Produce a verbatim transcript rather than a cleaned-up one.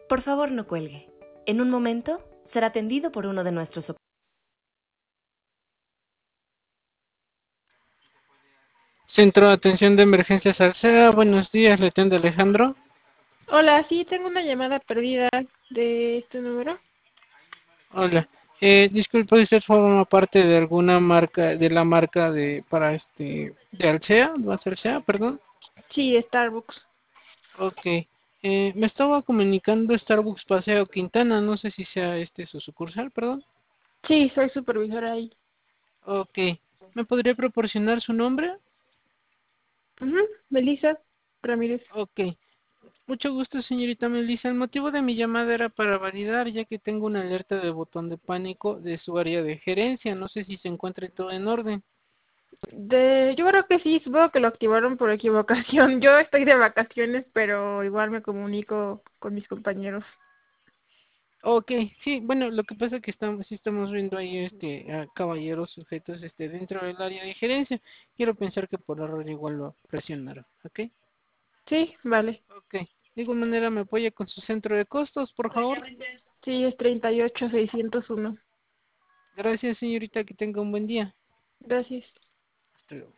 Por favor, no cuelgue. En un momento será atendido por uno de nuestros op- Centro de Atención de Emergencias Alsea, buenos días, le atiende Alejandro. Hola, sí, tengo una llamada perdida de este número. Hola, eh, disculpe, ¿usted forma parte de alguna marca, de la marca de, para este, de Alsea, ¿vas a Alsea, perdón? Sí, de Starbucks. Ok, eh, me estaba comunicando Starbucks Paseo Quintana, no sé si sea este su sucursal, perdón. Sí, soy supervisora ahí. Ok, ¿me podría proporcionar su nombre? Ujú, Melissa Ramírez. Ok, mucho gusto, señorita Melissa. El motivo de mi llamada era para validar, ya que tengo una alerta de botón de pánico de su área de gerencia. No sé si se encuentra todo en orden. De, yo creo que sí, supongo que lo activaron por equivocación. Yo estoy de vacaciones, pero igual me comunico con mis compañeros. Ok, sí, bueno, lo que pasa es que estamos, sí estamos viendo ahí este, a caballeros sujetos este, dentro del área de gerencia. Quiero pensar que por error igual lo presionaron, ¿ok? Sí, vale. Ok, de igual manera me apoya con su centro de costos, por favor. Sí, es treinta y ocho seiscientos uno. Gracias, señorita, que tenga un buen día. Gracias. Hasta luego.